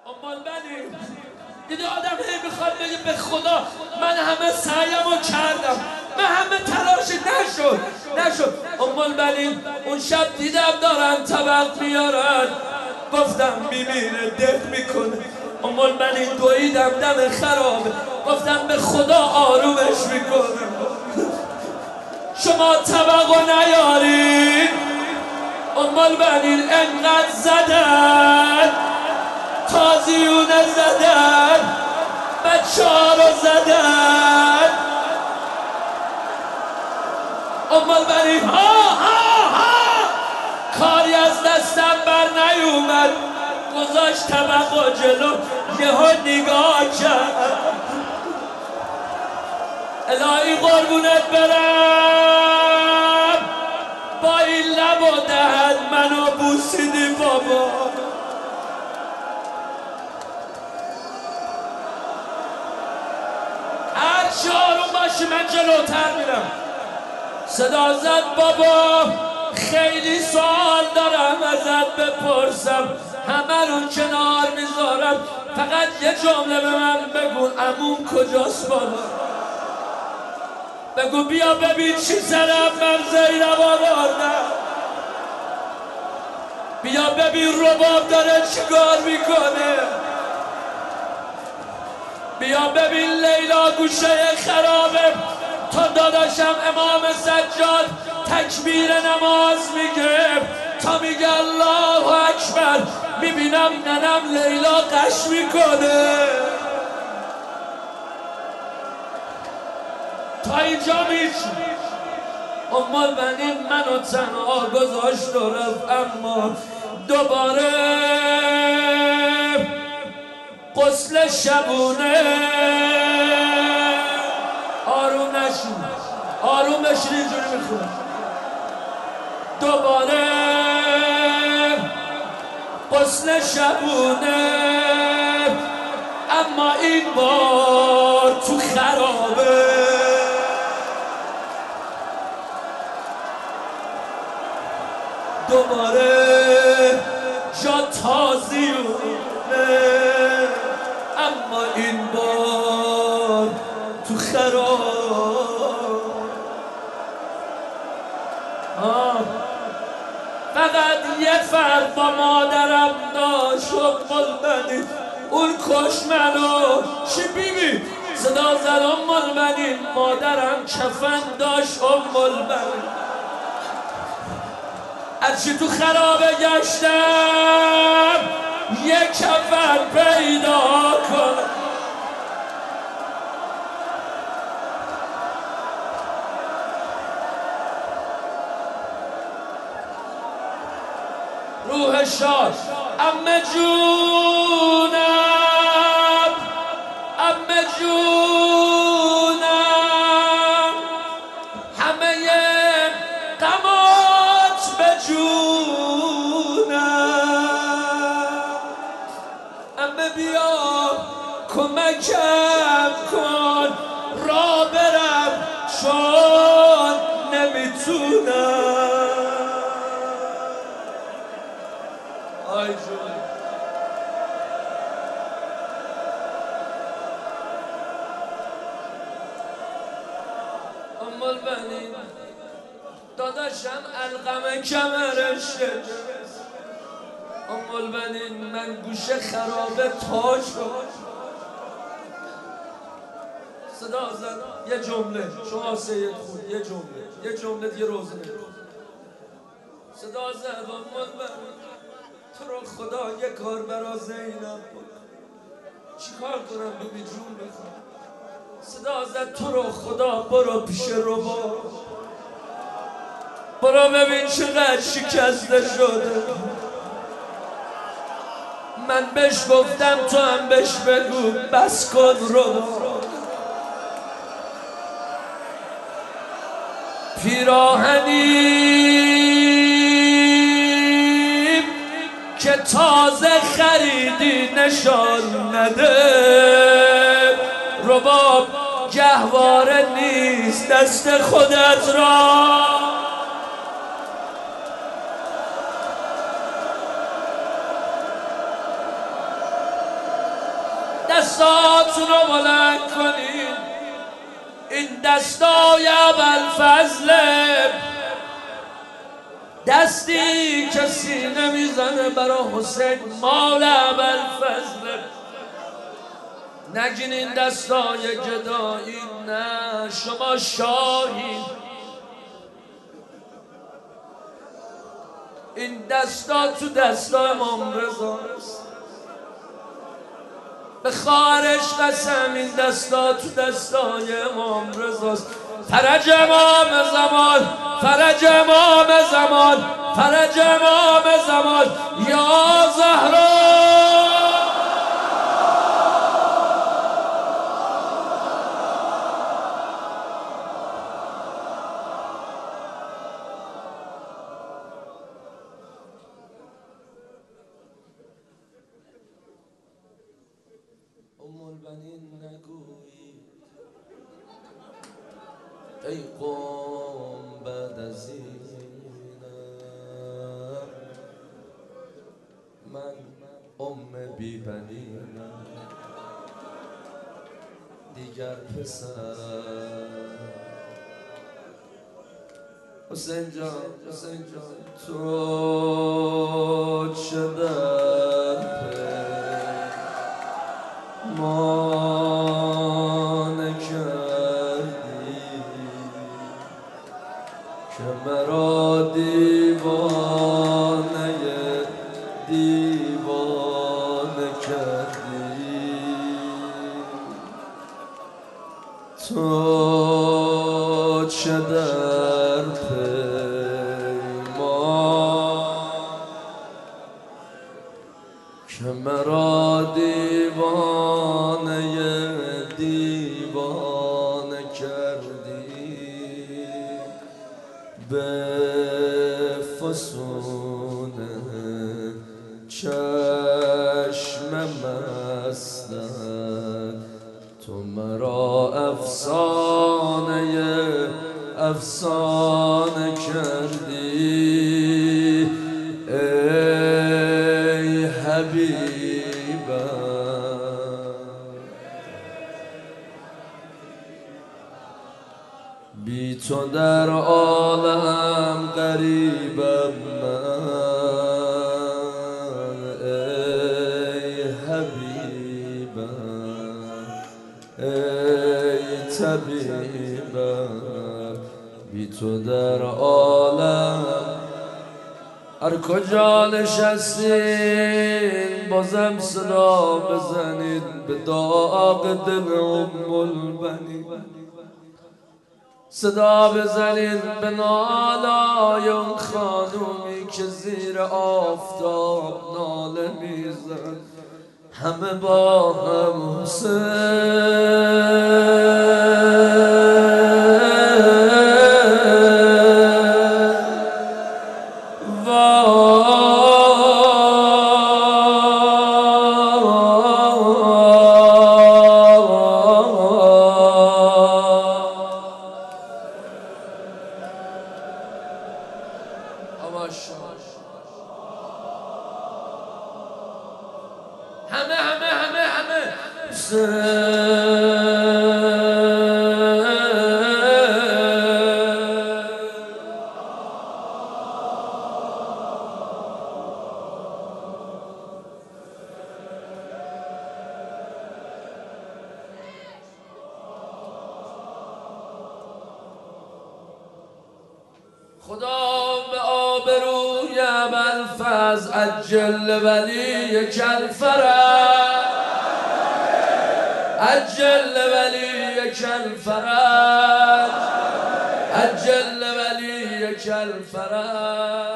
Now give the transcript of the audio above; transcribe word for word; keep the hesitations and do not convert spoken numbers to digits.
امال منی دیدی آدم هی میخواد بگه به خدا من همه سعیمو کردم، من همه تلاشی نشد نشد امال منی اون شب دیدم دارن طبق میارن، گفتم میمیره دق میکنه. امال منی دویدم دم خرابه، گفتم به خدا آرومش میکنه. شما طبقو نیارین، امال منی انقدر زدن، تازیونه زدن، بچه ها رو زدن. امال بری ها ها ها کاری از دستم بر نیومد، گذاشت طبق و جلو یهو نگاه کرد. الهی قربونت برم، با این لب و دهن منو بوسیدی بابا. چه آروم باشی من جلوتر میرم. صدا زد بابا خیلی سوال دارم ازت بپرسم، همه رو کنار میذارم، فقط یه جمله به من بگو عموم کجاست بابا؟ بگو بیا ببین چی سرم من زینب آوردم، بیا ببین رباب داره چیکار میکنه، بیا ببین لیلا گوشه خرابه تا داداشم امام سجاد تکبیر نماز میگه تا میگه الله اکبر، میبینم ننم لیلا قش میکنه. تا اینجا میشی امال بنی منو تنها گذاشت و رفت، اما دوباره غسل شبونه. آروم نشون آروم بشین اینجوری میخونه. دوباره غسل شبونه، اما این بار تو خرابه. دوباره جا تازیونه، اما این بار تو خراب. آه. فقط یه فرق با مادرم داشت و منی اون کش منو. چی بیبی؟ صدا زد امال منی مادرم کفن داشت امال منی. هرچی تو خرابه گشتم یه کفن پیدا کنم. روح شاد عمه جونم، عمه جونم، همه غمات به جونم. عمه بیا کمکم کن را برم چون نمیتونم. آی جون امال بنی داداشم القمه کمرش شکست. امال بنی من گوشه خرابه تاج باش. صدا زد یه جمله شما سید خود یه جمله یه جمله دیگه روزنه. صدا زد امال بنی تو رو خدا یه کار برا زینب بکن. چی کار کنم ببی جون بخوام؟ صدا زد تو رو خدا برو پیش رباب، برو ببین چقدر شکسته شده. من بهش گفتم تو هم بهش بگو بس کن رباب. پیراهنی که تازه خریدی نشان نده، رباب گهواره نیست دست خودت را. دستاتون رو بلند کنین، این دستای ابوالفضله، دستی که سینه میزنه برا حسین مال ابوالفضله. نگین این دستای جدایی، نه شما شاهین. این دستا تو دستا امام رضاست، به خواهرش قسم این دستا تو دستای امام رضاست. فرج امام زمان، فرج امام زمان، فرج امام زمان، یا زهرا. ام البنین نگویی ای قوم بعد از اینم من ام بی بنینم، دیگر پسر. حسین جان، حسین جان، تو چه در ما نکردی که مرا دیوانه دیوانه کردی. تو چه در پیمان که مرا دیوانه دیوانه کردی. به فسون چشم مستت تو مرا افسانه افسانه کردی. ای حبیبم بی تو در عالم غریبم من. ای حبیبم ای طبیبم بی تو در عالم. هر کجا نشستین بازم صدا بزنید به داغ دل ام البنین، صدا بزنید به نالای اون خانومی که زیر آفتاب ناله میزن. همه با هم همه همه همه همه خدا به آبروی ابوالفضل عجل ولی کالفرج، عجل ولی کالفرج، عجل ولی کالفرج.